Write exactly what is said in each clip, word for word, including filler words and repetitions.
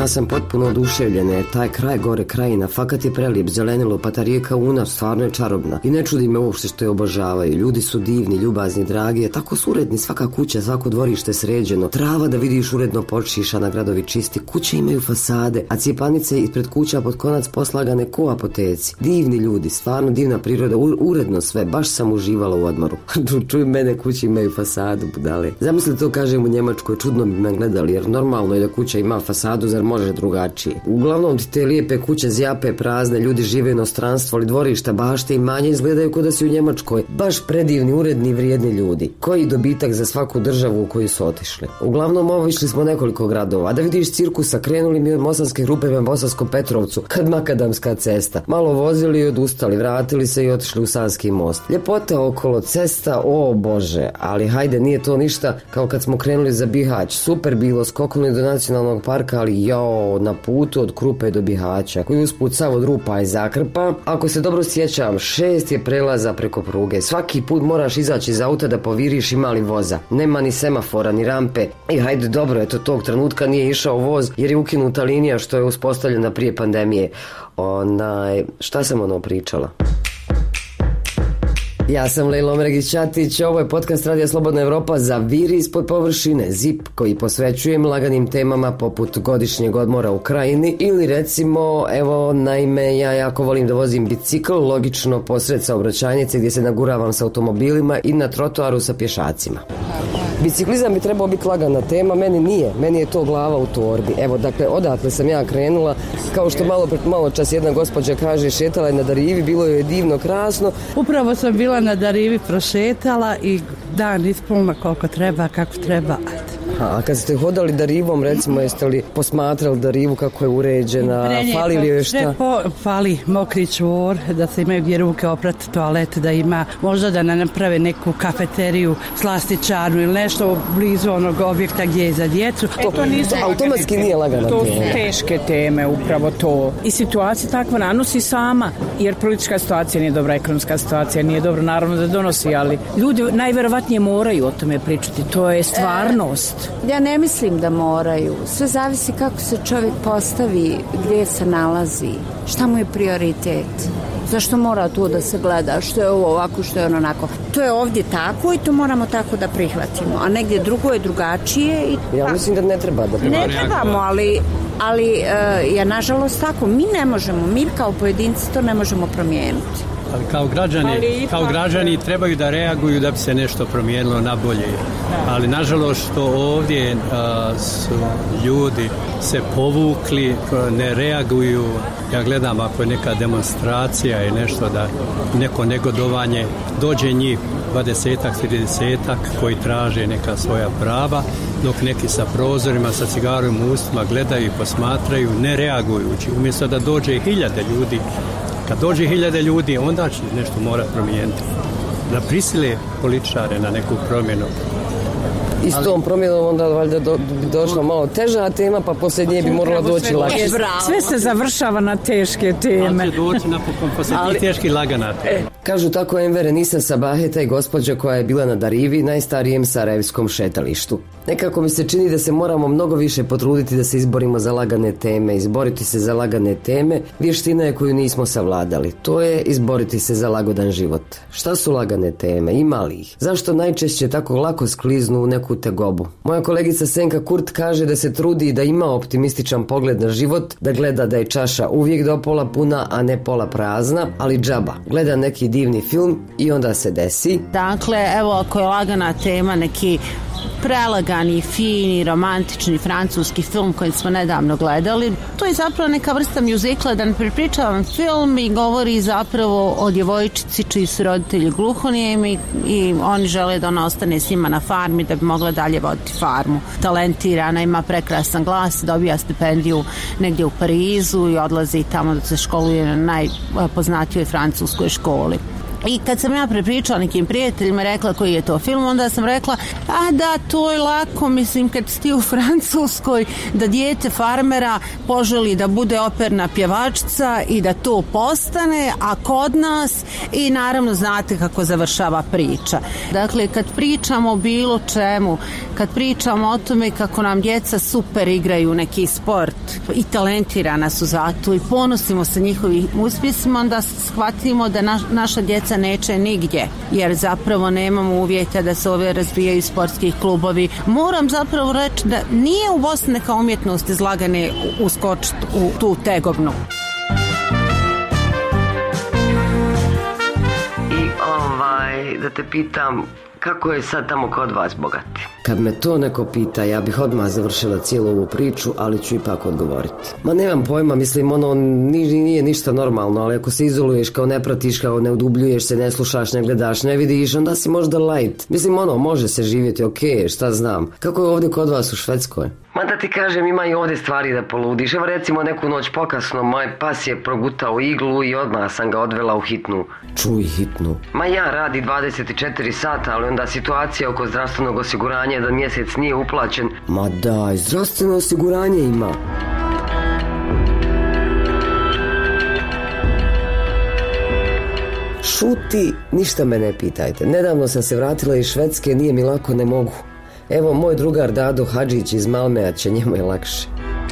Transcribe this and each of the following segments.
Ja sam potpuno oduševljen jer taj kraj gore krajina fakat je prelijep, zelenilo, pa ta rijeka Una stvarno je čarobna. I ne čudi me uopšte što je obožavaju. Ljudi su divni, ljubazni, dragi, tako su uredni, svaka kuća, svako dvorište sređeno. Trava da vidiš uredno počišana, gradovi čisti, kuće imaju fasade, a cijepanice ispred kuća pod konac poslagane ko apoteci. Divni ljudi, stvarno divna priroda, uredno sve, baš sam uživala u odmoru. Čuj mene, kuće imaju fasadu, budale. Zamisli to kažem u Njemačkoj, čudno bi me gledali, jer normalno je da kuća ima fasadu, zar može drugačije. Uglavnom ti te lijepe kuće zjape prazne, ljudi žive u inostranstvu, ali dvorišta, bašte i manje izgledaju kao da si u Njemačkoj. Baš predivni, uredni i vrijedni ljudi. Koji dobitak za svaku državu u koju su otišli. Uglavnom ovo išli smo nekoliko gradova, a da vidiš cirkusa, krenuli mi od Mosanske Rupe prema Bosanskom Petrovcu, kad makadamska cesta. Malo vozili i odustali, vratili se i otišli u Sanski most. Ljepota okolo, cesta, o bože, ali hajde, nije to ništa kao kad smo krenuli za Bihać. Super bilo, skoknuli do nacionalnog parka, ali jao, na putu od Krupe do Bihaća, koji usput sav od rupa i zakrpa. Ako se dobro sjećam, šest je prelaza preko pruge. Svaki put moraš izaći iz auta da poviriš ima li voza. Nema ni semafora, ni rampe. I hajde, dobro, eto tog trenutka nije išao voz jer je ukinuta linija što je uspostavljena prije pandemije. Onaj, šta sam ono pričala? Ja sam Lejla Omregić-Ćatić, ovo je podcast Radija Slobodna Evropa za Viri ispod površine, zip koji posvećujem laganim temama poput godišnjeg odmora u Krajini ili recimo, evo, naime, ja jako volim da vozim bicikl, logično posred saobraćajnice gdje se naguravam sa automobilima i na trotoaru sa pješacima. Biciklizam bi trebao biti lagana tema, meni nije, meni je to glava u torbi. Evo, dakle, odatle sam ja krenula, kao što malo, malo čas jedna gospođa kaže, šetala je na Darivi, bilo je divno, krasno. Upravo sam bila na Darivi, prošetala i dan ispunila koliko treba, kako treba. A kad ste hodali Darivom, recimo, jeste li posmatrali Darivu kako je uređena, fali li joj šta? Po, fali mokri čvor, da se imaju gdje ruke oprati, toalet, da ima, možda da ne naprave neku kafeteriju, slastičarnu ili nešto blizu onog objekta gdje je za djecu. E, to, to nisu automatski nije lagana to tema. To su teške teme, upravo to. I situacija takva nanosi sama, jer politička situacija nije dobra, ekonomska situacija nije dobra, naravno da donosi, ali ljudi najvjerovatnije moraju o tome pričati, to je stvarnost. Ja ne mislim da moraju. Sve zavisi kako se čovjek postavi, gdje se nalazi, šta mu je prioritet. Zašto mora to da se gleda, što je ovo ovako, što je ono onako. To je ovdje tako i to moramo tako da prihvatimo. A negdje drugo je drugačije. I ja mislim da ne treba da prihvatimo. Ne trebamo, ali, ali uh, ja nažalost tako. Mi ne možemo, mi kao pojedinci to ne možemo promijeniti. Ali kao građani, ali kao građani trebaju da reaguju da bi se nešto promijenilo na bolje. Ali nažalost što ovdje a, su ljudi se povukli, ne reaguju. Ja gledam ako je neka demonstracija i nešto da neko negodovanje, dođe njih dvadesetak, tridesetak koji traže neka svoja prava, dok neki sa prozorima, sa cigarom u ustima gledaju i posmatraju, ne reagujući. Umjesto da dođe hiljade ljudi, kad dođe hiljade ljudi, onda će nešto mora promijeniti. Da prisile političare na neku promjenu. I s tom promjenom onda valjda do, došla malo teža tema, pa poslije nje bi morala doći lakše. Sve se završava na teške teme. Ali će doći napokon poslije ali, teški lagana tema. E, kažu tako Enver Nisa Sabaheta i gospođa koja je bila na Darivi, najstarijem sarajevskom šetalištu. Nekako mi se čini da se moramo mnogo više potruditi da se izborimo za lagane teme. Izboriti se za lagane teme vještina je koju nismo savladali. To je izboriti se za lagodan život. Šta su lagane teme? Ima li ih? Zašto najčešće tako lako skliznu u neku tegobu? Moja kolegica Senka Kurt kaže da se trudi i da ima optimističan pogled na život, da gleda da je čaša uvijek do pola puna, a ne pola prazna, ali džaba. Gleda neki divni film i onda se desi. Dakle, evo ako je lagana tema neki prelagani, fini, romantični francuski film koji smo nedavno gledali. To je zapravo neka vrsta mjuzikla, da ne prepričavam film i govori zapravo o djevojčici čiji su roditelji gluhonijemi i oni žele da ona ostane s njima na farmi da bi mogla dalje voditi farmu. Talentirana, ima prekrasan glas, dobija stipendiju negdje u Parizu i odlazi tamo da se školuje na najpoznatijoj francuskoj školi. I kad sam ja prepričala nekim prijateljima, rekla koji je to film, onda sam rekla, a da, to je lako, mislim, kad si u Francuskoj, da dijete farmera poželi da bude operna pjevačica i da to postane, a kod nas, i naravno znate kako završava priča. Dakle, kad pričamo o bilo čemu, kad pričamo o tome kako nam djeca super igraju neki sport i talentirana su zato i ponosimo se njihovim uspjesima, onda shvatimo da na, naša djeca neće nigdje, jer zapravo nemamo uvjeta da se ove razvijaju sportski klubovi. Moram zapravo reći da nije u Bosni neka umjetnost izlagane uskočiti u tu tegovnu. I ovaj, da te pitam, kako je sad tamo kod vas bogati? Kad me to neko pita, ja bih odmah završila cijelu ovu priču, ali ću ipak odgovoriti. Ma nemam pojma, mislim, ono nije, nije ništa normalno, ali ako se izoluješ, kao ne pratiš, kao ne udubljuješ se, ne slušaš, ne gledaš, ne vidiš, onda si možda light. Mislim, ono, može se živjeti, ok, šta znam. Kako je ovdje kod vas u Švedskoj? Ma da ti kažem, ima i ovdje stvari da poludiš. Evo recimo neku noć pokasno, moj pas je progutao iglu i odmah sam ga odvela u hitnu. Čuj, hitnu? Ma ja radi dvadeset četiri sata, ali onda situacija oko zdravstvenog osiguranja da mjesec nije uplaćen. Ma daj, zdravstveno osiguranje ima. Šuti, ništa me ne pitajte. Nedavno sam se vratila iz Švedske, nije mi lako, ne mogu. Evo, moj drugar Dado Hadžić iz Malmea će, njemu je lakše.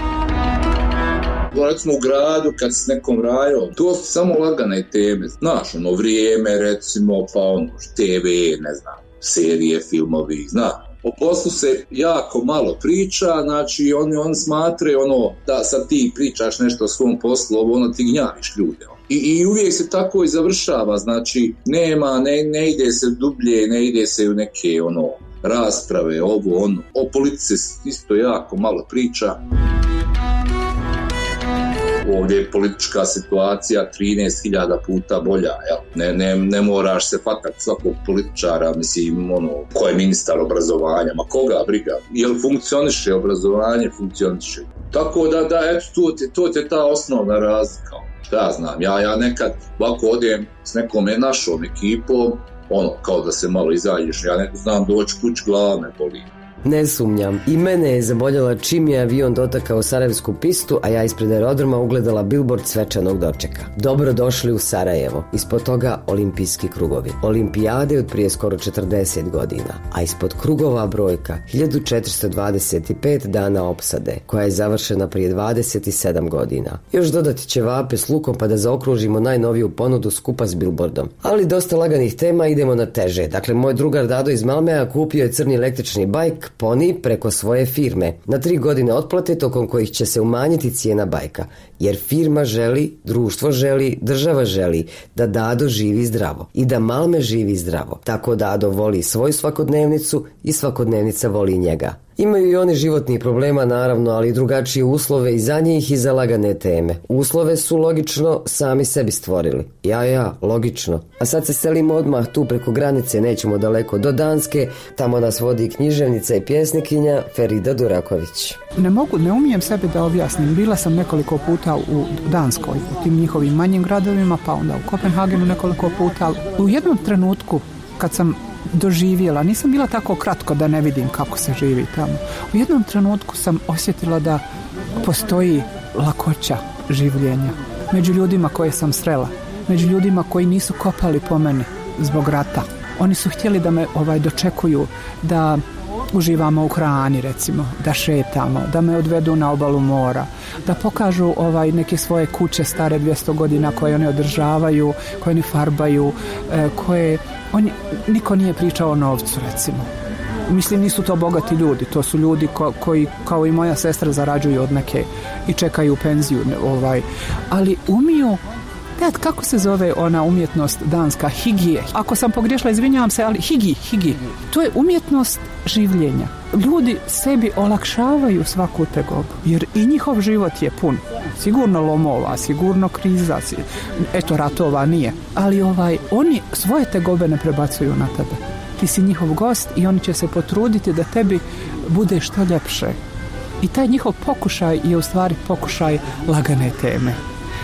Recimo u gradu, kad s nekom rajom, to su samo lagane teme. Znaš, ono, vrijeme, recimo, pa ono, te ve, ne znam, serije, filmovi, znaš. O poslu se jako malo priča, znači oni, oni smatraju ono, da sad ti pričaš nešto o svom poslu, ovo ono ti gnjaviš ljude. I, I uvijek se tako i završava, znači nema, ne, ne ide se dublje, ne ide se u neke ono rasprave, ovo ono. O politici isto jako malo priča. Ovdje je politička situacija trinaest hiljada puta bolja, jel? Ne, ne, ne moraš se fakat svakog političara, mislim, ono, ko je ministar obrazovanja, ma koga briga, jel funkcioniše obrazovanje, funkcioniše. Tako da, da, eto, to ti to je ta osnovna razlika. Šta ja znam, ja, ja nekad ovako odem s nekom našom ekipom, ono, kao da se malo izađeš, ja ne znam doći kuć, glava me boli. Ne sumnjam. I mene je zaboljela čim je avion dotakao Sarajevsku pistu, a ja ispred aerodroma ugledala billboard svečanog dočeka. Dobro došli u Sarajevo. Ispod toga olimpijski krugovi. Olimpijade od prije skoro četrdeset godina. A ispod krugova brojka hiljadu četiristo dvadeset pet dana opsade, koja je završena prije dvadeset sedam godina. Još dodati ćevape s lukom pa da zaokružimo najnoviju ponudu skupa s billboardom. Ali dosta laganih tema, idemo na teže. Dakle, moj drugar Dado iz Malmea kupio je crni električni bajk Poni preko svoje firme na tri godine otplate tokom kojih će se umanjiti cijena bajka, jer firma želi, društvo želi, država želi da Dado živi zdravo i da Malme živi zdravo. Tako Dado voli svoju svakodnevnicu i svakodnevnica voli njega. Imaju i oni životnih problema, naravno, ali drugačije uslove i za njih i za lagane teme. Uslove su logično sami sebi stvorili. Ja, ja, logično. A sad se selimo odmah tu preko granice, nećemo daleko do Danske, tamo nas vodi književnica i pjesnikinja Ferida Duraković. Ne mogu, ne umijem sebe da objasnim. Bila sam nekoliko puta u Danskoj, u tim njihovim manjim gradovima, pa onda u Kopenhagenu nekoliko puta. U jednom trenutku, kad sam doživjela, nisam bila tako kratko da ne vidim kako se živi tamo. U jednom trenutku sam osjetila da postoji lakoća življenja među ljudima koje sam srela, među ljudima koji nisu kopali po meni zbog rata. Oni su htjeli da me ovaj dočekuju, da uživamo u hrani, recimo, da šetamo, da me odvedu na obalu mora, da pokažu ovaj neke svoje kuće stare dvjesto godina koje oni održavaju, koje oni farbaju, eh, koje oni, niko nije pričao o novcu, recimo. Mislim, nisu to bogati ljudi, to su ljudi ko, koji, kao i moja sestra, zarađuju od neke i čekaju penziju, ovaj, ali umiju. Gledaj, kako se zove ona umjetnost danska? Higije. Ako sam pogriješila, izvinjavam se, ali higi, higi. To je umjetnost življenja. Ljudi sebi olakšavaju svaku tegobu, jer i njihov život je pun. Sigurno lomova, sigurno kriza, eto ratova nije. Ali ovaj, oni svoje tegobe ne prebacuju na tebe. Ti si njihov gost i oni će se potruditi da tebi bude što ljepše. I taj njihov pokušaj je u stvari pokušaj lagane teme.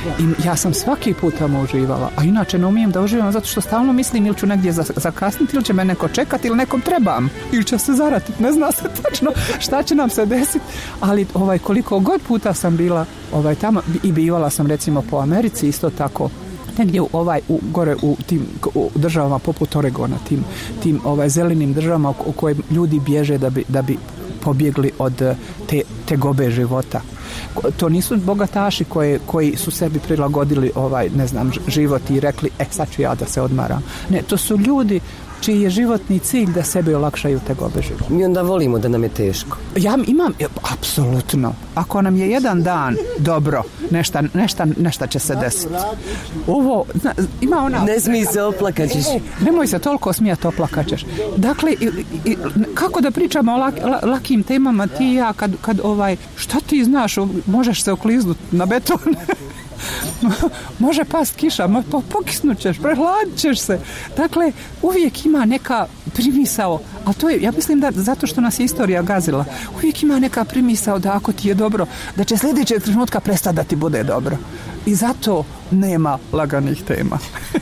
I ja sam svaki put tamo uživala, a inače ne umijem da uživam zato što stalno mislim ili ću negdje zakasniti, ili će me neko čekati, ili nekom trebam, ili će se zaratiti, ne zna se točno šta će nam se desiti, ali ovaj, koliko god puta sam bila ovaj, tamo i bivala sam recimo po Americi isto tako, negdje u, ovaj, u, gore u tim u državama poput Oregona, tim, tim ovaj, zelenim državama u kojim ljudi bježe da bi, da bi pobjegli od te, te gobe života. To nisu bogataši koje, koji su sebi prilagodili ovaj, ne znam, život i rekli, e sad ću ja da se odmaram. Ne, to su ljudi čiji je životni cilj da sebi olakšaju te gobe života. Mi onda volimo da nam je teško. Ja imam, apsolutno. Ako nam je jedan dan dobro, nešta, nešta, nešta će se desiti. Ovo, zna, ima ona... Ne smij se, oplakaćeš. E, nemoj se toliko smijati, oplakaćeš. Dakle, i, i, kako da pričamo o lak, lakim temama ti i ja, kad, kad ovaj, šta ti znaš, možeš se okliznuti na beton. Može past kiša, pokisnut ćeš, prehladit ćeš se. Dakle, uvijek ima neka primisao, a to je, ja mislim da zato što nas je istorija gazila, uvijek ima neka primisao da ako ti je dobro, da će sljedećeg trenutka prestati da ti bude dobro. I zato nema laganih tema.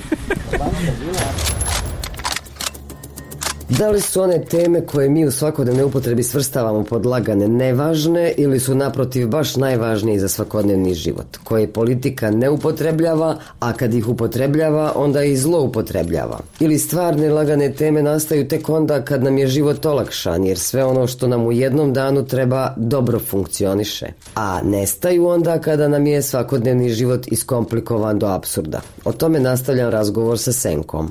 Da li su one teme koje mi u svakodnevnoj upotrebi svrstavamo pod lagane nevažne ili su naprotiv baš najvažnije za svakodnevni život, koje politika ne upotrebljava, a kad ih upotrebljava onda i zloupotrebljava? Ili stvarne lagane teme nastaju tek onda kad nam je život olakšan, jer sve ono što nam u jednom danu treba dobro funkcioniše, a nestaju onda kada nam je svakodnevni život iskomplikovan do apsurda. O tome nastavljam razgovor sa Senkom.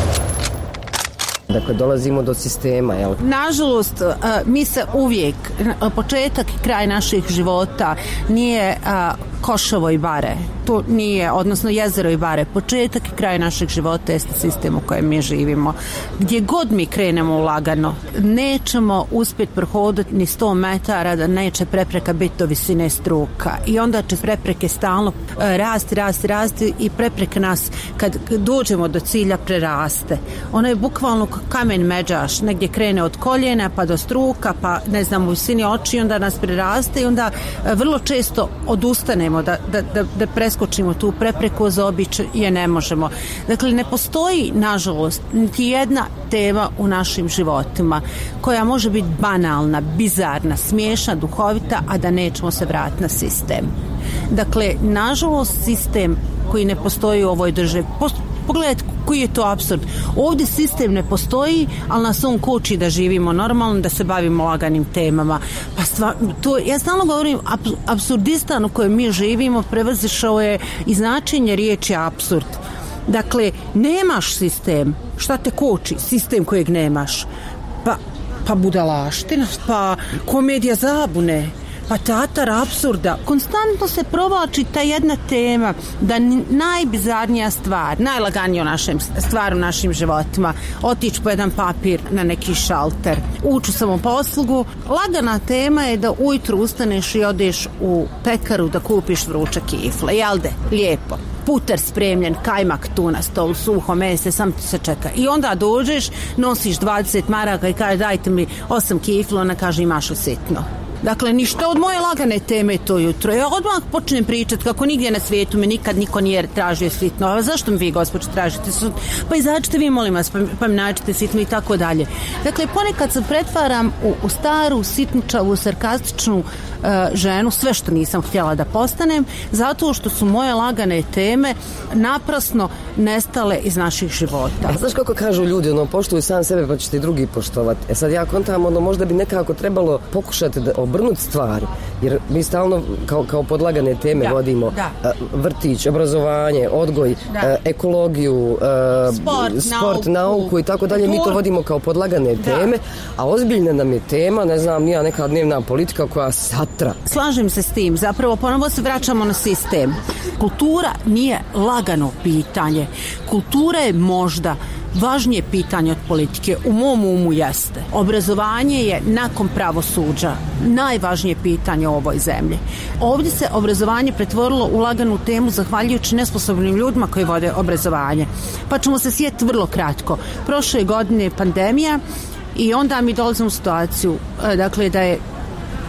Dakle, dolazimo do sistema, jel? Nažalost, mi se uvijek, početak i kraj naših života nije Koševo i Bare. To nije, odnosno jezero i Bare. Početak i kraj našeg života jeste sistem u kojem mi živimo. Gdje god mi krenemo lagano, nećemo uspjeti prohoditi ni sto metara da neće prepreka biti do visine struka. I onda će prepreke stalno rasti, rasti, rasti i prepreke nas, kad dođemo do cilja, preraste. Ono je bukvalno kamen međaš, negdje krene od koljena pa do struka, pa ne znam, u visini oči, onda nas preraste i onda vrlo često odustanemo da, da, da, da preskočimo tu prepreku, zaobići je ne možemo. Dakle, ne postoji, nažalost, niti jedna tema u našim životima koja može biti banalna, bizarna, smiješna, duhovita, a da nećemo se vratiti na sistem. Dakle, nažalost, sistem koji ne postoji u ovoj državi, pogledajte koji je to apsurd. Ovdje sistem ne postoji, ali nas on koči da živimo normalno, da se bavimo laganim temama. Pa stvar, to, ja stalno govorim, apsurdistan u kojem mi živimo prevazišao je i značenje riječi apsurd. Dakle, nemaš sistem. Šta te koči? Sistem kojeg nemaš. Pa, pa budalaština, pa komedija zabune, pa teatar apsurda. Konstantno se provlači ta jedna tema da najbizarnija stvar, najlaganija u našem, stvar u našim životima, otići po jedan papir na neki šalter, ući u samoposlugu. Lagana tema je da ujutru ustaneš i odeš u pekaru da kupiš vruće kifle. Jelde, lijepo. Puter spremljen, kajmak tu na stolu, suho mese, sam ti se čeka. I onda dođeš, nosiš dvadeset maraka i kaže dajte mi osam kifla, ona kaže imaš sitno. Dakle, ništa od moje lagane teme to jutro. Ja odmah počnem pričati kako nigdje na svijetu me nikad niko nije tražio sitno. A zašto mi vi, gospođo, tražite sitno? Pa izađite vi, molim vas, pa, pa mi nađite sitno i tako dalje. Dakle, ponekad se pretvaram u, u staru, sitničavu, sarkastičnu uh, ženu, sve što nisam htjela da postanem, zato što su moje lagane teme naprasno nestale iz naših života. A znaš kako kažu ljudi, ono, poštuju sam sebe pa ćete i drugi poštovati. E sad ja kontam, ono, možda bi nekako trebalo pokušati da obrnuti stvari, jer mi stalno kao, kao podlagane teme da, vodimo da. vrtić, obrazovanje, odgoj, da. ekologiju, sport, sport nauku, nauku i tako dalje. Mi to vodimo kao podlagane da. teme, a ozbiljna nam je tema, ne znam, nija neka dnevna politika koja satra. Slažem se s tim, zapravo ponovo se vraćamo na sistem. Kultura nije lagano pitanje. Kultura je možda važnije pitanje od politike. U mom umu jeste. Obrazovanje je nakon pravosuđa najvažnije pitanje u ovoj zemlji. Ovdje se obrazovanje pretvorilo u laganu temu zahvaljujući nesposobnim ljudima koji vode obrazovanje. Pa ćemo se sjetiti vrlo kratko. Prošle godine je pandemija i onda mi dolazimo u situaciju dakle da je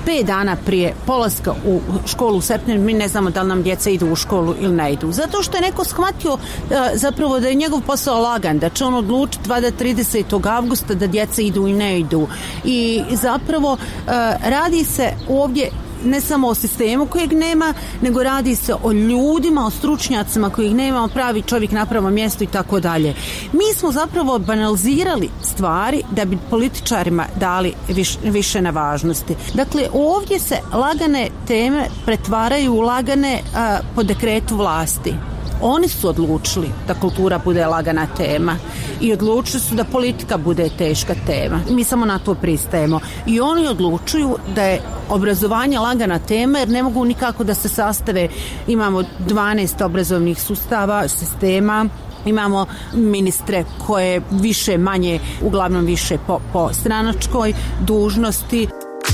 pet dana prije polaska u školu u septembru mi ne znamo da li nam djeca idu u školu ili ne idu. Zato što je neko shvatio zapravo da je njegov posao lagan, da će on odlučiti valjda tridesetog avgusta da djeca idu i ne idu. I zapravo radi se ovdje ne samo o sistemu kojeg nema, nego radi se o ljudima, o stručnjacima kojih nema, pravi čovjek na pravo mjesto i tako dalje. Mi smo zapravo banalizirali stvari da bi političarima dali viš, više na važnosti. Dakle, ovdje se lagane teme pretvaraju u lagane a, po dekretu vlasti. Oni su odlučili da kultura bude lagana tema i odlučili su da politika bude teška tema. Mi samo na to pristajemo. I oni odlučuju da je obrazovanje lagana tema jer ne mogu nikako da se sastave. Imamo dvanaest obrazovnih sustava, sistema, imamo ministre koje više manje, uglavnom više po, po stranačkoj dužnosti.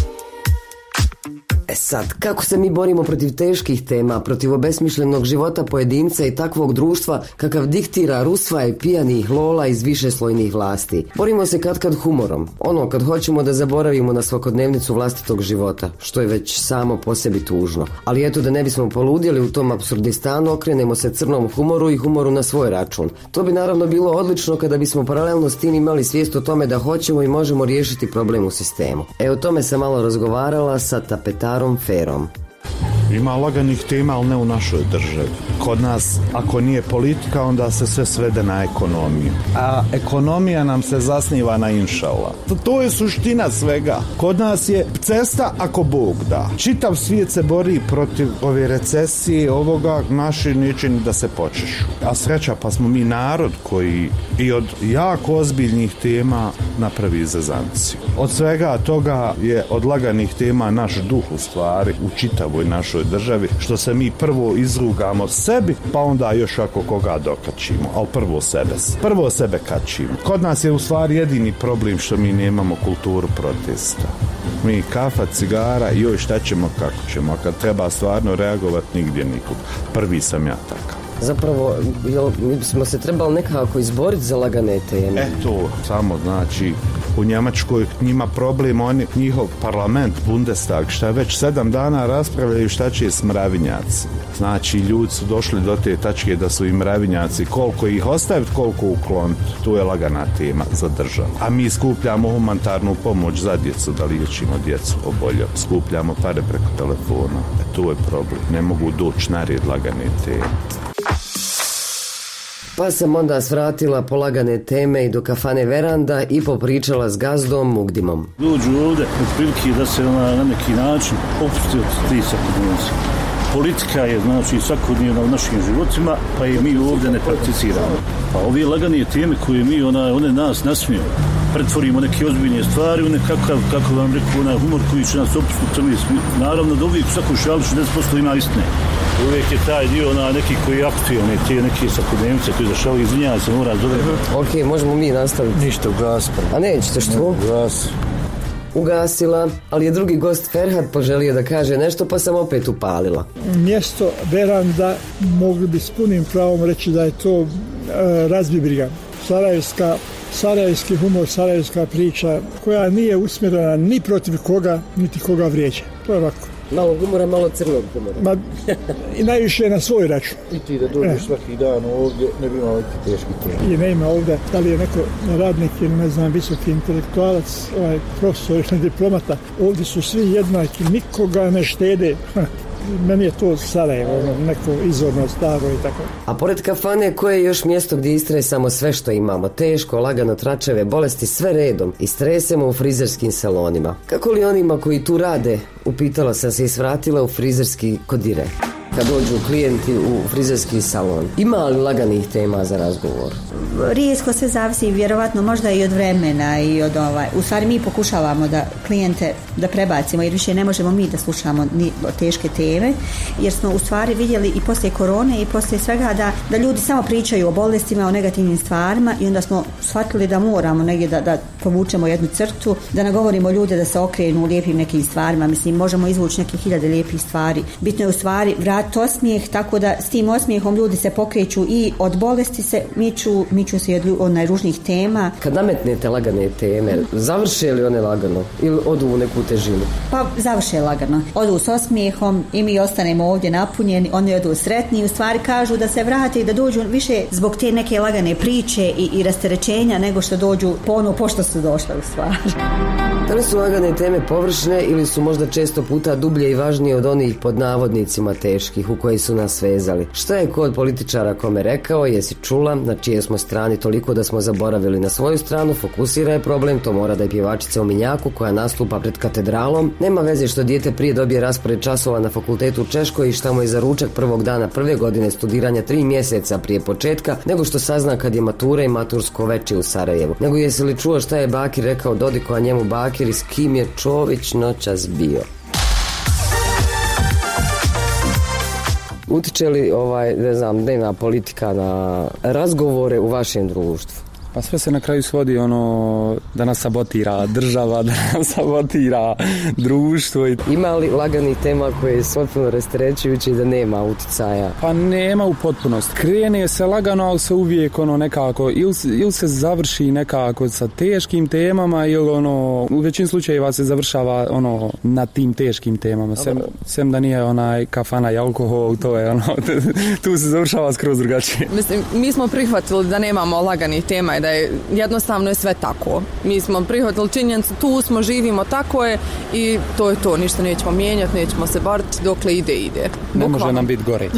E sad, kako se mi borimo protiv teških tema, protiv obesmišljenog života pojedinca i takvog društva kakav diktira rusva i pijanih lola iz višeslojnih vlasti? Borimo se katkad humorom, ono kad hoćemo da zaboravimo na svakodnevnicu vlastitog života, što je već samo po sebi tužno. Ali eto, da ne bismo poludjeli u tom apsurdistanu, okrenemo se crnom humoru i humoru na svoj račun. To bi naravno bilo odlično kada bismo paralelno s tim imali svijest o tome da hoćemo i možemo riješiti problem u sistemu. E, o tome sam malo razgovarala sa tapetarom Ferom. Ima laganih tema, ali ne u našoj državi. Kod nas, ako nije politika, onda se sve svede na ekonomiju. A ekonomija nam se zasniva na inšala. To je suština svega. Kod nas je cesta ako Bog da. Čitav svijet se bori protiv ove recesije, ovoga, naši neće ni da se počešu. A sreća, pa smo mi narod koji i od jako ozbiljnih tema napravi zazanciju. Od svega toga je od laganih tema naš duh u stvari u čitavoj našoj državi, što se mi prvo izrugamo sebi, pa onda još ako koga dokačimo, ali prvo sebe. Prvo sebe kačimo. Kod nas je u stvari jedini problem što mi nemamo kulturu protesta. Mi kafa, cigara, joj šta ćemo, kako ćemo, a kad treba stvarno reagovati, nigdje nikog. Prvi sam ja takav. Zapravo, jel, mi smo se trebali nekako izboriti za lagane teme. Eto, samo znači, u Njemačkoj njima problem, oni, njihov parlament, Bundestag, šta već sedam dana raspravljaju šta će s mravinjaci. Znači, ljudi su došli do te tačke da su i mravinjaci, koliko ih ostaviti, koliko ukloniti. Tu je lagana tema za državu. A mi skupljamo humanitarnu pomoć za djecu, da liječimo djecu oboljeli. Skupljamo pare preko telefona. E, tu je problem. Ne mogu doći na red lagane teme. Pa sam onda svratila polagane teme i do kafane Veranda i popričala s gazdom Mugdimom. Dođu ovdje od prilike da se na, na neki način opusti od tri svakodnevnice. Politika je znači svakodnevna u našim životima, pa i mi ovdje ne prakticiramo. Pa ove lagane teme koje mi, ona, one nas nasmiju, pretvorimo neke ozbiljne stvari u nekakav, kako vam rekao, onaj humor koji će nas opustiti. Naravno da uvijek u svakoj šali šezdeset posto ima istine. Uvijek je taj dio na neki koji je aktualni, te neke svakodnevnice koji zašao izvinjava se, mora zove. Ok, možemo mi nastaviti. Ništa, ugasimo. A nećete što? Ugasimo. Ugasila, ali je drugi gost Ferhat poželio da kaže nešto, pa sam opet upalila. Mjesto Veranda mogli bi s punim pravom reći da je to e, razbibriga. Sarajevska, sarajevski humor, sarajevska priča koja nije usmjerena ni protiv koga, niti koga vrijeđa. To je ovako. Malo humora, malo crnog humora. Ma, i najviše na svoj račun. I ti da dođeš svaki dan ovdje, ne bi imao neki teški tema. I ne ima ovdje, da li je neko radnik ili ne znam, visoki intelektualac, ovaj, profesor ili diplomata. Ovdje su svi jednaki, nikoga ne štede. Meni je to Sarajevo, neko izvorno staro i tako. A pored kafane, koje je još mjesto gdje istresamo sve što imamo? Teško, lagano, tračeve, bolesti, sve redom. Istresemo u frizerskim salonima. Kako li onima koji tu rade? Upitala sam se i svratila u frizerski kodire. Kad dođu klijenti u frizerski salon, ima li laganih tema za razgovor? Rijetko, sve zavisi vjerovatno možda i od vremena i od ovaj. U stvari mi pokušavamo da klijente da prebacimo, jer više ne možemo mi da slušamo ni teške teme, jer smo u stvari vidjeli i poslije korone i poslije svega da, da ljudi samo pričaju o bolestima, o negativnim stvarima, i onda smo shvatili da moramo negdje da, da povučemo jednu crtu, da nagovorimo ljude da se okrenu u lijepim nekim stvarima. Mislim, možemo izvući neke hiljade lijepih stvari. Bitno je u stvari vratiti dat osmijeh, tako da s tim osmijehom ljudi se pokreću i od bolesti se miču, miču se od onaj ružnih tema. Kad nametnete lagane teme, završe li one lagano ili odu u neku težinu? Pa završe lagano. Odu s osmijehom i mi ostanemo ovdje napunjeni, oni odu sretni i u stvari kažu da se vrate i da dođu više zbog te neke lagane priče i, i rasterećenja nego što dođu po ono pošto su došle u stvari. Da li su lagane teme površne ili su možda često puta dublje i važnije od onih pod navodnicima teških u koji su nas vezali? Šta je kod političara kome rekao, jesi čula, na čije smo strani toliko da smo zaboravili na svoju stranu, fokusira je problem, to mora da je pjevačica u Minjaku koja nastupa pred katedralom. Nema veze što dijete prije dobije raspored časova na fakultetu u Češkoj i šta mu je za ručak prvog dana prve godine studiranja tri mjeseca prije početka, nego što sazna kad je matura i matursko veče u Sarajevu. Nego jesi li čuo šta je Bakir rekao Dodiku, a njemu Bakir i s kim je Čović noćas bio? Utiče li ovaj, ne znam, dnevna politika na razgovore u vašem društvu? Pa sve se na kraju svodi ono da nas sabotira država, da nas sabotira društvo. Ima li laganih tema koje su potpuno rasterećujuće i da nema uticaja? Pa nema u potpunosti. Krene se lagano, ali se uvijek ono nekako ili, ili se završi nekako sa teškim temama ili ono u većini slučajeva se završava ono na tim teškim temama. Sem, sem da nije onaj kafana i alkohol, to je ono tu se završava skroz drugačije. Mislim, mi smo prihvatili da nemamo laganih tema i da je jednostavno je sve tako. Mi smo prihvatili činjenicu, tu smo, živimo, tako je i to je to, ništa nećemo mijenjati, nećemo se boriti, dokle ide, ide. Ne može nam biti gore.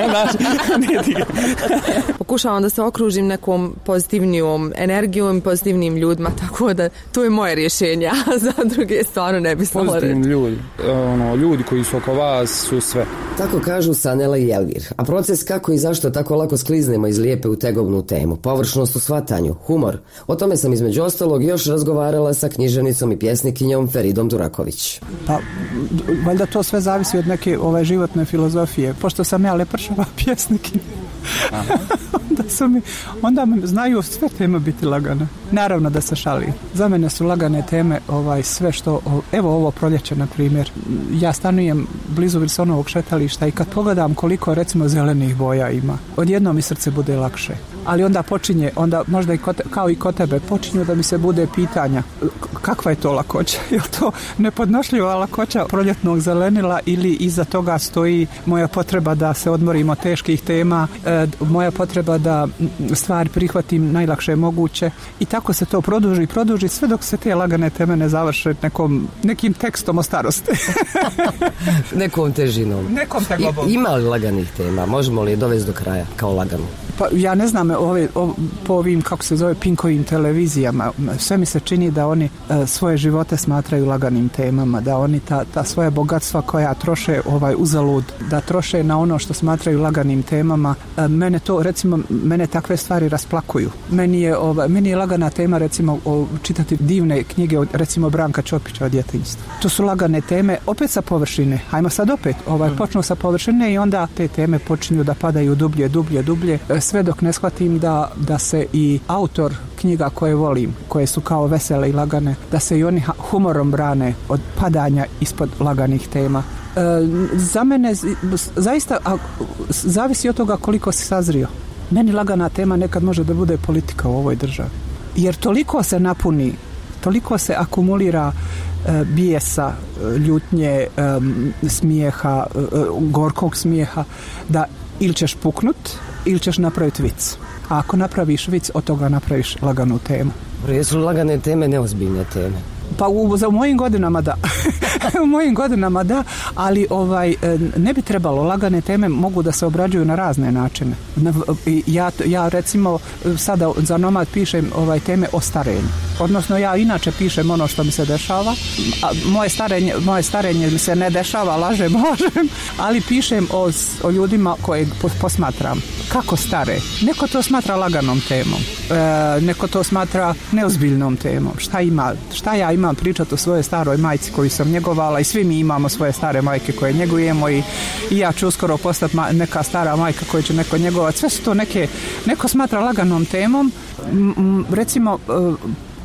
Pokušavam da se okružim nekom pozitivnijom energijom, pozitivnim ljudima, tako da to je moje rješenje, a za druge stvarno ne bi stala reći. Pozitivni ljudi, ono, ljudi koji su oko vas su sve. Tako kažu Sanela i Elvir. A proces kako i zašto tako lako skliznemo iz lijepe u tegobnu temu, površnost u shvatanju, humor. O tome sam između ostalog još razgovarala sa književnicom i pjesnikinjom Feridom Duraković. Pa, valjda to sve zavisi od neke ove životne filozofije. Pošto sam ja lepršava pjesnikinja, onda, su mi, onda mi znaju sve teme biti lagane. Naravno da se šalim. Za mene su lagane teme ovaj, sve što, evo ovo proljeće na primjer. Ja stanujem blizu Wilsonovog šetališta i kad pogledam koliko recimo zelenih boja ima, odjednom mi srce bude lakše. Ali onda počinje, onda možda i kod, kao i kod tebe, počinju da mi se bude pitanja kakva je to lakoća? Je li to nepodnošljiva lakoća proljetnog zelenila ili iza toga stoji moja potreba da se odmorim od teških tema, e, moja potreba da stvari prihvatim najlakše moguće i tako se to produži, produži sve dok se te lagane teme ne završe nekom, nekim tekstom o starosti. Nekom težinom. Nekom tegobom. I, ima li laganih tema? Možemo li je dovesti do kraja kao lagano? Pa ja ne znam, ove, o, po ovim, kako se zove, Pinkovim televizijama, sve mi se čini da oni e, svoje živote smatraju laganim temama, da oni ta, ta svoja bogatstva koja troše ovaj uzalud, da troše na ono što smatraju laganim temama. E, mene to, recimo, mene takve stvari rasplakuju. Meni je, ovaj, meni je lagana tema, recimo, o, čitati divne knjige, od, recimo, Branka Čopića o djetinjstvu. To su lagane teme, opet sa površine. Hajmo sad opet, ovaj, počnu sa površine i onda te teme počinju da padaju dublje, dublje, dublje, sve dok ne shvatim da, da se i autor knjiga koje volim, koje su kao vesele i lagane, da se i oni humorom brane od padanja ispod laganih tema. E, za mene zaista a, zavisi od toga koliko si sazrio. Meni lagana tema nekad može da bude politika u ovoj državi. Jer toliko se napuni, toliko se akumulira e, bijesa, ljutnje, e, smijeha, e, gorkog smijeha, da ili ćeš puknut, ili ćeš napraviti vic. A ako napraviš vic, od toga napraviš laganu temu. Jesu li lagane teme neozbiljne teme? Pa u, za u mojim godinama da. u mojim godinama da, ali ovaj, ne bi trebalo. Lagane teme mogu da se obrađuju na razne načine. Ja, ja recimo sada za Nomad pišem ovaj, teme o starenju. Odnosno ja inače pišem ono što mi se dešava. A moje starenje, moje starenje mi se ne dešava, lažem, lažem, ali pišem o, o ljudima koje posmatram. Kako stare? Neko to smatra laganom temom. E, neko to smatra neozbiljnom temom. Šta ima? Šta ja imam pričati o svojoj staroj majci koju sam njegovala i svi mi imamo svoje stare majke koje njegujemo i, i ja ću uskoro postati ma, neka stara majka koju će neko njegovati. Sve su to neke, neko smatra laganom temom. M, m, recimo,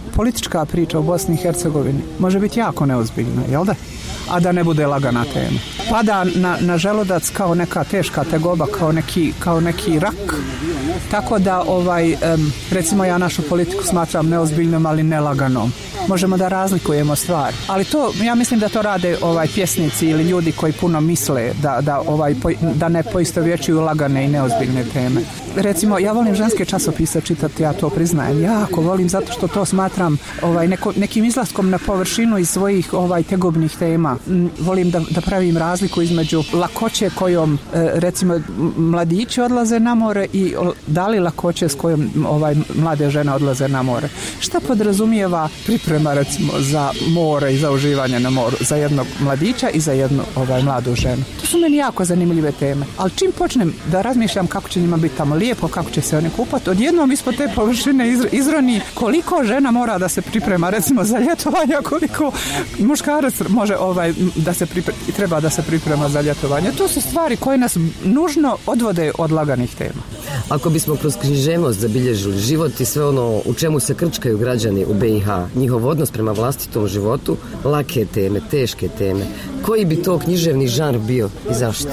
politička priča u Bosni i Hercegovini može biti jako neozbiljna, jel da? A da ne bude lagana tema. Pada na, na želudac kao neka teška tegoba, kao neki, kao neki rak. Tako da, ovaj, um, recimo ja našu politiku smatram neozbiljnom, ali nelaganom. Možemo da razlikujemo stvari. Ali to, ja mislim da to rade ovaj pjesnici ili ljudi koji puno misle da, da, ovaj, da ne poistovjećuju lagane i neozbiljne teme. Recimo, ja volim ženske časopise čitati, ja to priznajem. Jako volim zato što to smatram ovaj, neko, nekim izlaskom na površinu iz svojih ovaj, tegobnih tema. Volim da, da pravim razliku između lakoće kojom e, recimo mladići odlaze na more i da li lakoće s kojom ovaj, mlade žene odlaze na more. Šta podrazumijeva priprema recimo za more i za uživanje na moru za jednog mladića i za jednu ovaj, mladu ženu. To su meni jako zanimljive teme. Ali čim počnem da razmišljam kako će njima biti tamo lijepo, kako će se oni kupati, odjednom ispod te površine izroni koliko žena mora da se priprema recimo za ljetovanje, koliko muškarac može ovaj, da se priprema, treba da se priprema za ljetovanje. To su stvari koje nas nužno odvode od laganih tema. Ako bismo kroz književnost zabilježili život i sve ono u čemu se krčkaju građani u B i H, njihov odnos prema vlastitom životu, lake teme, teške teme, koji bi to književni žanr bio i zašto?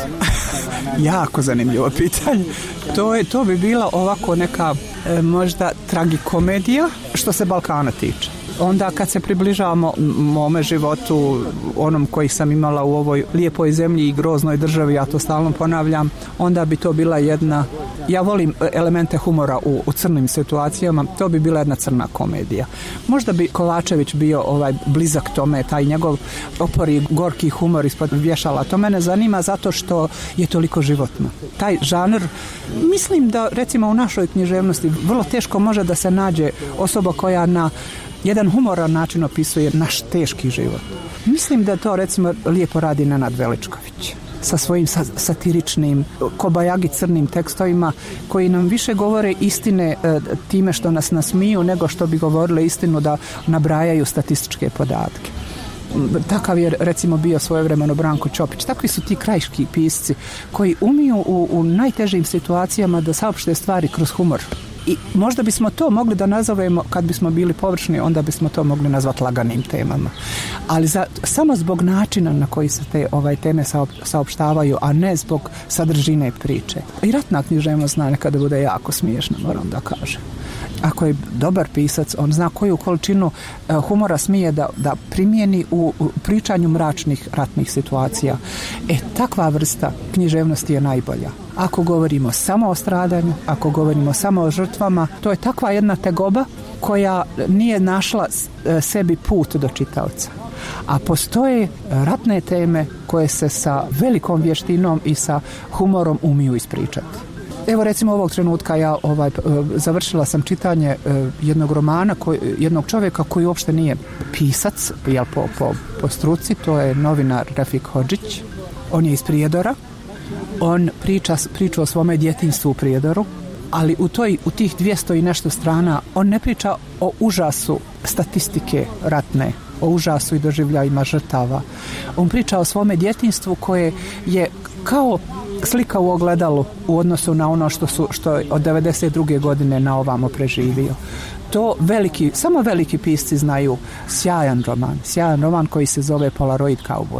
Jako zanimljivo pitanje. To, je, to bi bila ovako neka e, možda tragikomedija što se Balkana tiče. Onda kad se približavamo mome životu, onom koji sam imala u ovoj lijepoj zemlji i groznoj državi, ja to stalno ponavljam, onda bi to bila jedna, ja volim elemente humora u, u crnim situacijama, to bi bila jedna crna komedija. Možda bi Kovačević bio ovaj blizak tome, taj njegov opori gorki humor ispod vješala. To mene zanima zato što je toliko životno. Taj žanr, mislim da recimo u našoj književnosti vrlo teško može da se nađe osoba koja na jedan humoran način opisuje naš teški život. Mislim da to recimo lijepo radi Nenad Veličković sa svojim satiričnim kobajagi crnim tekstovima koji nam više govore istine e, time što nas nasmiju nego što bi govorile istinu da nabrajaju statističke podatke. Takav je recimo bio svojevremeno Branko Ćopić. Takvi su ti krajiški pisci koji umiju u, u najtežim situacijama da saopšte stvari kroz humor. I možda bismo to mogli da nazovemo, kad bismo bili površni, onda bismo to mogli nazvati laganim temama. Ali za, samo zbog načina na koji se te ovaj, teme saop, saopštavaju, a ne zbog sadržine priče. I ratna književnost zna nekada bude jako smiješna, moram da kažem. Ako je dobar pisac, on zna koju količinu humora smije da, da primijeni u, u pričanju mračnih ratnih situacija. E, takva vrsta književnosti je najbolja. Ako govorimo samo o stradanju, ako govorimo samo o žrtvama, to je takva jedna tegoba koja nije našla sebi put do čitaoca. A postoje ratne teme koje se sa velikom vještinom i sa humorom umiju ispričati. Evo recimo ovog trenutka ja ovaj, završila sam čitanje jednog romana, koji, jednog čovjeka koji uopšte nije pisac, jel, po, po, po struci, to je novinar Refik Hodžić. On je iz Prijedora. On priča, priča o svome djetinjstvu u Prijedoru, ali u, toj, u tih dvjesto i nešto strana on ne priča o užasu statistike ratne, o užasu i doživljajima žrtava. On priča o svome djetinjstvu koje je kao slika u ogledalu u odnosu na ono što su što je od devedeset druge godine na ovamo preživio. To veliki, samo veliki pisci znaju. Sjajan roman, sjajan roman koji se zove Polaroid Cowboy.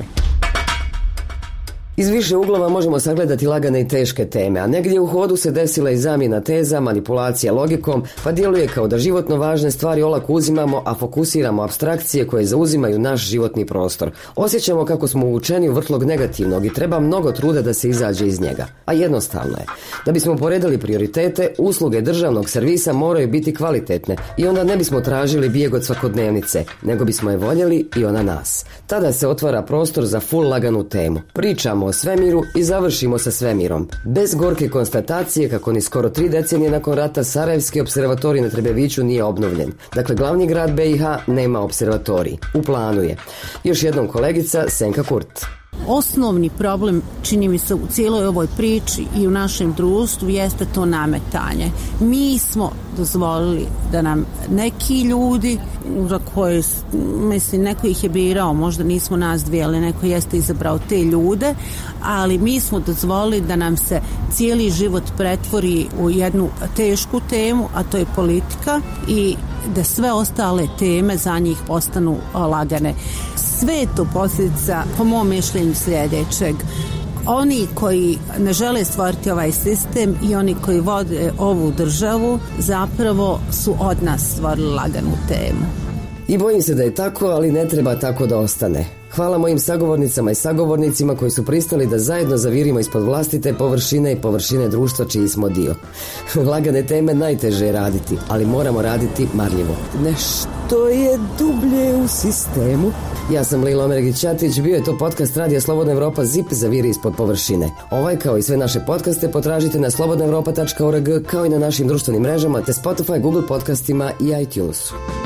Iz više uglova možemo sagledati lagane i teške teme, a negdje u hodu se desila i zamjena teza, manipulacija logikom, pa djeluje kao da životno važne stvari olako uzimamo, a fokusiramo apstrakcije koje zauzimaju naš životni prostor. Osjećamo kako smo uvučeni u vrtlog negativnog i treba mnogo truda da se izađe iz njega. A jednostavno je. Da bismo poredali prioritete, usluge državnog servisa moraju biti kvalitetne i onda ne bismo tražili bijeg od svakodnevnice, nego bismo je voljeli i ona nas. Tada se otvara prostor za full laganu temu. Pričamo o svemiru i završimo sa svemirom. Bez gorke konstatacije kako ni skoro tri decenije nakon rata Sarajevski observatorij na Trebeviću nije obnovljen. Dakle, glavni grad B i H nema observatorij. U planu je. Još jednom kolegica Senka Kurt. Osnovni problem, čini mi se, u cijeloj ovoj priči i u našem društvu jeste to nametanje. Mi smo dozvolili da nam neki ljudi, za koje, mislim, neko ih je birao, možda nismo nas dvije, ali neko jeste izabrao te ljude, ali mi smo dozvolili da nam se cijeli život pretvori u jednu tešku temu, a to je politika, i da sve ostale teme za njih postanu lagane. Sve je to posljedica, po mom mišljenju, sljedećeg. Oni koji ne žele stvoriti ovaj sistem i oni koji vode ovu državu zapravo su od nas stvorili laganu temu. I bojim se da je tako, ali ne treba tako da ostane. Hvala mojim sagovornicama i sagovornicima koji su pristali da zajedno zavirimo ispod vlastite površine i površine društva čiji smo dio. Lagane teme najteže je raditi, ali moramo raditi marljivo. Nešto je dublje u sistemu. Ja sam Lila Omergić-Ćatić, bio je to podcast Radija Slobodna Evropa ZIP Zaviri ispod površine. Ovaj kao i sve naše podcaste potražite na slobodna evropa tačka org kao i na našim društvenim mrežama te Spotify, Google podcastima i iTunesu.